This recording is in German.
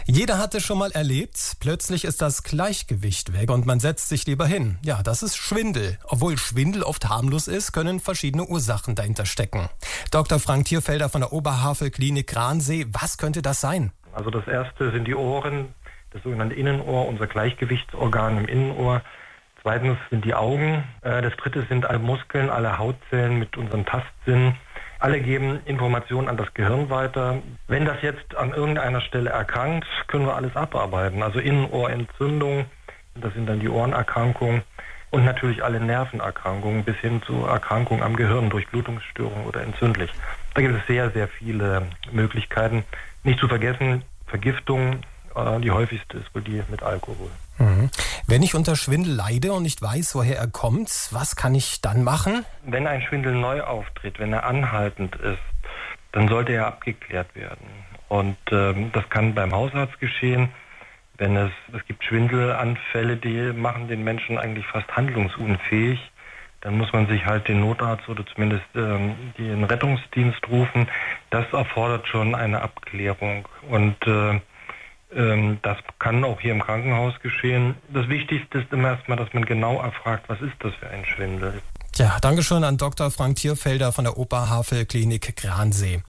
Jeder hat es schon mal erlebt, plötzlich ist das Gleichgewicht weg und man setzt sich lieber hin. Ja, das ist Schwindel. Obwohl Schwindel oft harmlos ist, können verschiedene Ursachen dahinter stecken. Dr. Frank Thierfelder von der Oberhavel-Klinik Gransee, was könnte das sein? Also das erste sind die Ohren, das sogenannte Innenohr, unser Gleichgewichtsorgan im Innenohr. Zweitens sind die Augen. Das dritte sind alle Muskeln, alle Hautzellen mit unserem Tastsinn. Alle geben Informationen an das Gehirn weiter. Wenn das jetzt an irgendeiner Stelle erkrankt, können wir alles abarbeiten. Also Innenohrentzündung, das sind dann die Ohrenerkrankungen und natürlich alle Nervenerkrankungen bis hin zu Erkrankungen am Gehirn durch Blutungsstörungen oder entzündlich. Da gibt es sehr, sehr viele Möglichkeiten. Nicht zu vergessen, Vergiftung, die häufigste ist wohl die mit Alkohol. Wenn ich unter Schwindel leide und nicht weiß, woher er kommt, was kann ich dann machen? Wenn ein Schwindel neu auftritt, wenn er anhaltend ist, dann sollte er abgeklärt werden. Und das kann beim Hausarzt geschehen. Es gibt Schwindelanfälle, die machen den Menschen eigentlich fast handlungsunfähig. Dann muss man sich halt den Notarzt oder zumindest den Rettungsdienst rufen. Das erfordert schon eine Abklärung. Und das kann auch hier im Krankenhaus geschehen. Das Wichtigste ist immer erstmal, dass man genau erfragt, was ist das für ein Schwindel? Ja, Dankeschön an Dr. Frank Thierfelder von der Oberhavel-Klinik Gransee.